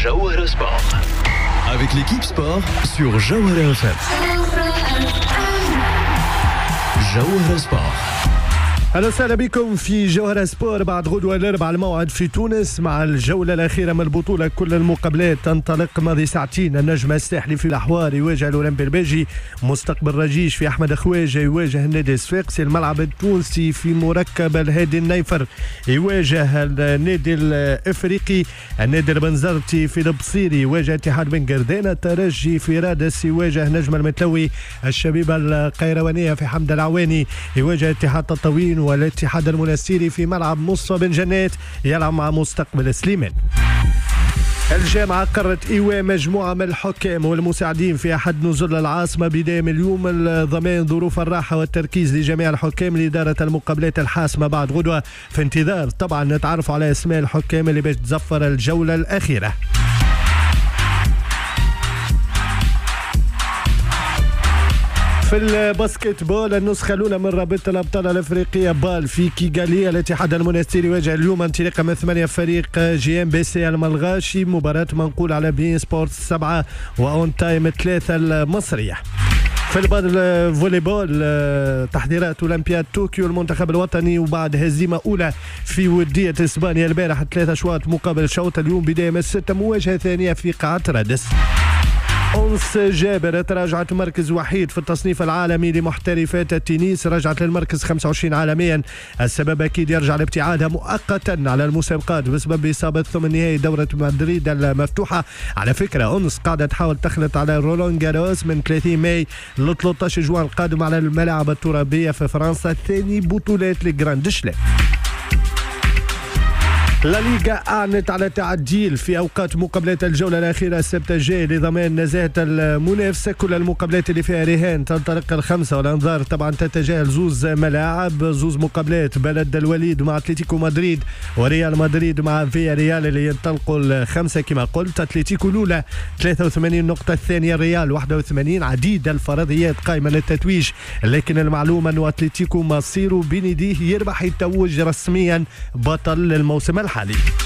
Jawahara Sport. Avec l'équipe sport sur Jawahara FM. Jawahara Sport. أهلا وسهلا بكم في جوهرة سبور. بعد غدوة الأربعاء الموعد في تونس مع الجولة الأخيرة من البطولة. كل المقابلات تنطلق ماضي ساعتين. النجم الساحلي في الأحوار يواجه الأولمبي البلجي. مستقبل رجيش في أحمد خواجة يواجه النادي الصفاقسي. الملعب التونسي في مركب الهادي النيفر يواجه النادي الإفريقي. النادي البنزرتي في البصيري يواجه اتحاد بن قردان. الترجي في رادس يواجه نجم المتلوي. الشبيبة القيروانية في حمد العواني يواجه اتحاد تطاوين. والاتحاد المنستيري في ملعب مصطفى بن جنات يلعب مع مستقبل سليمان. الجامعة قررت إيواء مجموعة من الحكام والمساعدين في أحد نزل العاصمة بداية من اليوم لضمان ظروف الراحة والتركيز لجميع الحكام لإدارة المقابلات الحاسمة بعد غدوة، في انتظار طبعا نتعرف على اسماء الحكام اللي باش تزفر الجولة الأخيرة. في الباسكت بول النسخة الأولى من رابطة الأبطال الأفريقية بال في كيغالي. الاتحاد المنستيري يواجه اليوم انطلاقا من 8 فريق جي ام بي سي الملغاشي. مباراة منقول على بين سبورتس 7 وأون تايم 3 المصرية. في الفولي بول تحضيرات أولمبياد طوكيو المنتخب الوطني وبعد هزيمة أولى في ودية إسبانيا البارح 3 أشواط مقابل شوط. اليوم بداية من 6 مواجهة ثانية في قاعة رادس. أنس جابر تراجعت مركز وحيد في التصنيف العالمي لمحترفات التنس. رجعت للمركز 25 عالميا. السبب أكيد يرجع لابتعادها مؤقتا على المسابقات بسبب إصابة ثمن نهائي دورة مدريد المفتوحة. على فكرة أنس قاعدة تحاول تخلط على رولان جاروس من 30 ماي ل 13 جوان القادم على الملاعب الترابية في فرنسا، ثاني بطولات لجراند شلام. لا ليغا أعلنت على تعديل في أوقات مقابلات الجولة الأخيرة السبت الجاي لضمان نزاهة المنافسة. كل المقابلات اللي فيها رهان تنطلق الخمسة، والأنظار طبعا تتجاهل زوز ملاعب، زوز مقابلات بلد الوليد مع أتلتيكو مدريد وريال مدريد مع فيا ريال اللي ينطلقوا الخمسة كما قلت. أتلتيكو الأولى 83 نقطة، الثانية ريال 81. عديد الفرضيات قائمة للتتويج، لكن المعلومة أن أتلتيكو مصيره بنديه يربح يتوج رسميا بطل للموسم الحالي.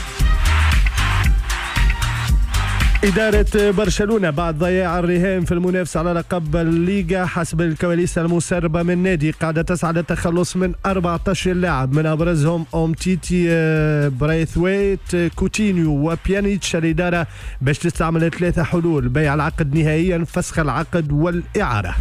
إدارة برشلونة بعد ضياع الرهان في المنافسة على لقب الليغا حسب الكواليس المسربة من نادي قاعدة تسعى للتخلص من 14 لاعب من أبرزهم أومتيتي، برايثويت، كوتينيو وبيانيتش. الإدارة باش تستعمل 3 حلول: بيع العقد نهائيا، فسخ العقد، والإعارة.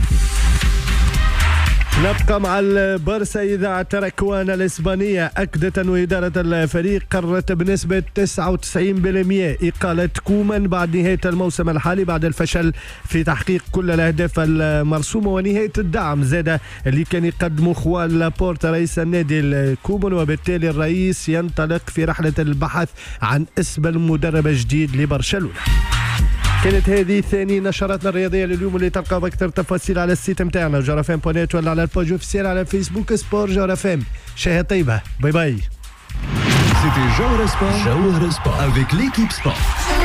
نبقى مع البارسا. إذاعة تركوان الإسبانية أكدت أن إدارة الفريق قررت بنسبة 99% إقالة كومان بعد نهاية الموسم الحالي بعد الفشل في تحقيق كل الأهداف المرسومة ونهاية الدعم زاد اللي كان يقدمه خوان لابورتا رئيس النادي الكومان، وبالتالي الرئيس ينطلق في رحلة البحث عن اسم المدرب الجديد لبرشلونة. كانت هذه ثاني نشراتنا الرياضية لليوم اللي تلقى بأكثر تفاصيل على السيت متاعنا جورافم.net ولا على الباج اوفيسيال على فيسبوك سبور جورافم. شهية طيبة، باي باي. C'était Jawahara Sport avec l'équipe sport.